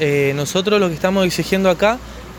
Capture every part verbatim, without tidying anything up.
eh, nosotros lo que estamos exigiendo acá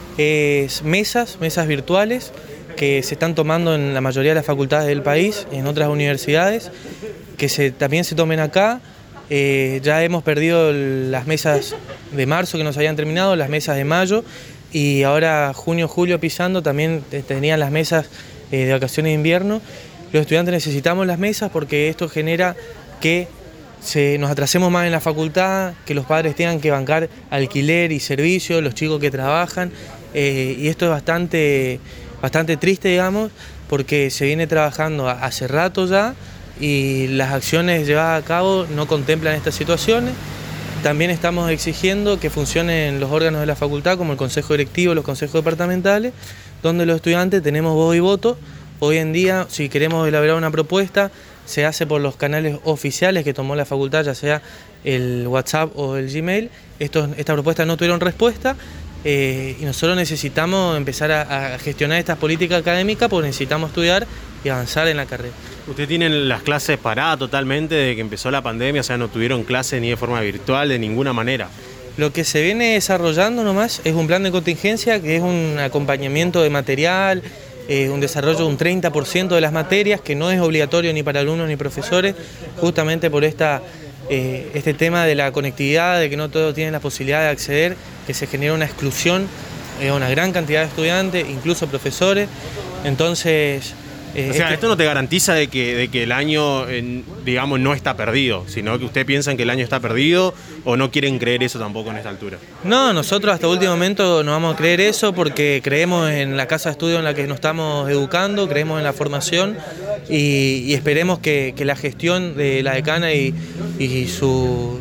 es mesas, mesas virtuales, que se están tomando en la mayoría de las facultades del país, en otras universidades, que se, también se tomen acá. Eh, ya hemos perdido las mesas de marzo que nos habían terminado, las mesas de mayo, y ahora junio, julio pisando también tenían las mesas eh, de vacaciones de invierno. Los estudiantes necesitamos las mesas porque esto genera que se, nos atrasemos más en la facultad, que los padres tengan que bancar alquiler y servicio, los chicos que trabajan, eh, y esto es bastante, bastante triste, digamos, porque se viene trabajando hace rato ya y las acciones llevadas a cabo no contemplan estas situaciones. También estamos exigiendo que funcionen los órganos de la facultad, como el consejo directivo, los consejos departamentales, donde los estudiantes tenemos voz y voto. Hoy en día, si queremos elaborar una propuesta, se hace por los canales oficiales que tomó la facultad, ya sea el WhatsApp o el Gmail. Estos, estas propuestas no tuvieron respuesta eh, y nosotros necesitamos empezar a, a gestionar estas políticas académicas porque necesitamos estudiar y avanzar en la carrera. ¿Ustedes tienen las clases paradas totalmente desde que empezó la pandemia? O sea, no tuvieron clases ni de forma virtual, de ninguna manera. Lo que se viene desarrollando nomás es un plan de contingencia, que es un acompañamiento de material, eh, un desarrollo de un treinta por ciento de las materias, que no es obligatorio ni para alumnos ni profesores, justamente por esta, eh, este tema de la conectividad, de que no todos tienen la posibilidad de acceder, que se genera una exclusión a eh, una gran cantidad de estudiantes, incluso profesores. Entonces, Eh, o sea, este... esto no te garantiza de que, de que el año, eh, digamos, no está perdido, sino que ustedes piensan que el año está perdido o no quieren creer eso tampoco en esta altura. No, nosotros hasta último momento no vamos a creer eso porque creemos en la casa de estudio en la que nos estamos educando, creemos en la formación y, y esperemos que, que la gestión de la decana y, y su...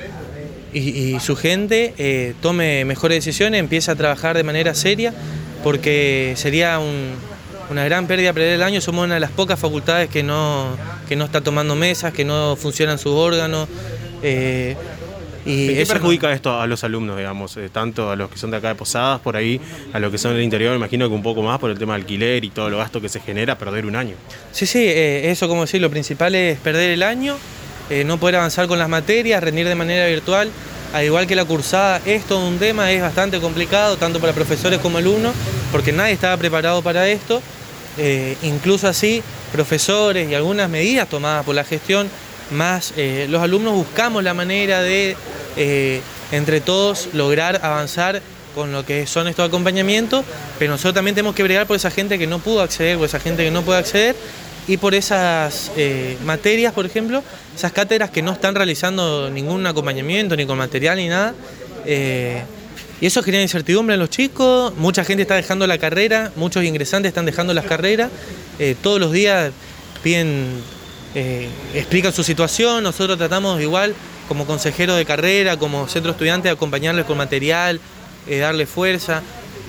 Y, y su gente eh, tome mejores decisiones, empiece a trabajar de manera seria, porque sería un, una gran pérdida perder el año. Somos una de las pocas facultades que no, que no está tomando mesas, que no funcionan sus órganos. Eh, y ¿Qué eso perjudica no... esto a los alumnos, digamos, eh, tanto a los que son de acá de Posadas, por ahí, a los que son del interior, me imagino que un poco más por el tema de alquiler y todo lo gasto que se genera, perder un año? Sí, sí, eh, eso como decir, lo principal es perder el año, eh, no poder avanzar con las materias, rendir de manera virtual. Al igual que la cursada, es todo un tema, es bastante complicado, tanto para profesores como alumnos, porque nadie estaba preparado para esto. Eh, incluso así, profesores y algunas medidas tomadas por la gestión, más eh, los alumnos buscamos la manera de, eh, entre todos, lograr avanzar con lo que son estos acompañamientos, pero nosotros también tenemos que bregar por esa gente que no pudo acceder, por esa gente que no puede acceder, y por esas eh, materias, por ejemplo, esas cátedras que no están realizando ningún acompañamiento, ni con material, ni nada. Eh, y eso genera incertidumbre en los chicos, mucha gente está dejando la carrera, muchos ingresantes están dejando las carreras, eh, todos los días piden, eh, explican su situación, nosotros tratamos igual, como consejeros de carrera, como centro estudiante, de acompañarles con material, eh, darle fuerza.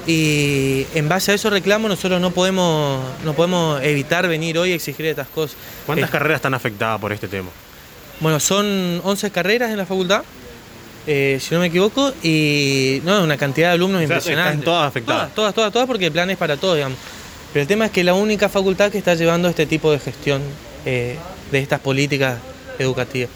Y en base a esos reclamos nosotros no podemos, no podemos evitar venir hoy a exigir estas cosas. ¿Cuántas eh, carreras están afectadas por este tema? Bueno, son once carreras en la facultad, eh, si no me equivoco, y no, una cantidad de alumnos, o sea, impresionante. ¿Están todas afectadas? Todas, todas, todas, todas, porque el plan es para todos, digamos. Pero el tema es que es la única facultad que está llevando este tipo de gestión eh, de estas políticas educativas.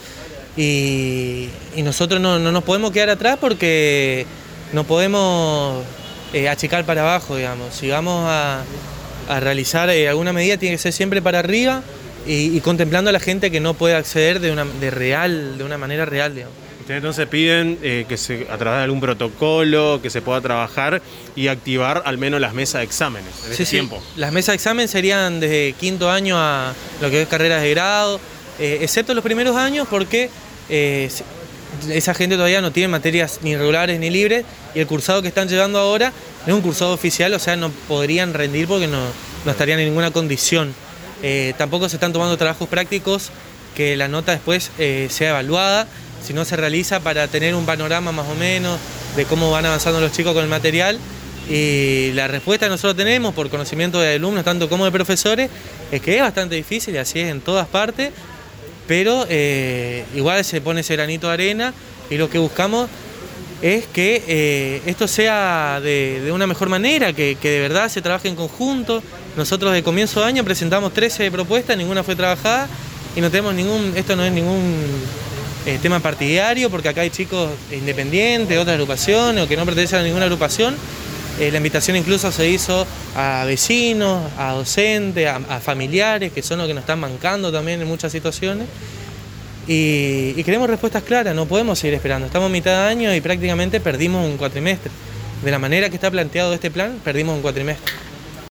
Y, y nosotros no, no nos podemos quedar atrás porque no podemos... Eh, achicar para abajo, digamos. Si vamos a, a realizar eh, alguna medida, tiene que ser siempre para arriba y, y contemplando a la gente que no puede acceder de una, de real, de una manera real, digamos. Ustedes entonces piden eh, que se, a través de algún protocolo, que se pueda trabajar y activar al menos las mesas de exámenes en sí, este sí. tiempo. Las mesas de examen serían desde quinto año a lo que es carreras de grado, eh, excepto los primeros años porque eh, esa gente todavía no tiene materias ni regulares ni libres y el cursado que están llevando ahora es un cursado oficial, o sea, no podrían rendir porque no, no estarían en ninguna condición. Eh, tampoco se están tomando trabajos prácticos que la nota después eh, sea evaluada, sino se realiza para tener un panorama más o menos de cómo van avanzando los chicos con el material. Y la respuesta que nosotros tenemos por conocimiento de alumnos, tanto como de profesores, es que es bastante difícil y así es en todas partes. Pero eh, igual se pone ese granito de arena y lo que buscamos es que eh, esto sea de, de una mejor manera, que, que de verdad se trabaje en conjunto. Nosotros de comienzo de año presentamos trece propuestas, ninguna fue trabajada y no tenemos ningún, esto no es ningún eh, tema partidario, porque acá hay chicos independientes, de otras agrupaciones o que no pertenecen a ninguna agrupación. Eh, la invitación incluso se hizo a vecinos, a docentes, a, a familiares, que son los que nos están bancando también en muchas situaciones. Y, y queremos respuestas claras, no podemos seguir esperando. Estamos a mitad de año y prácticamente perdimos un cuatrimestre. De la manera que está planteado este plan, perdimos un cuatrimestre.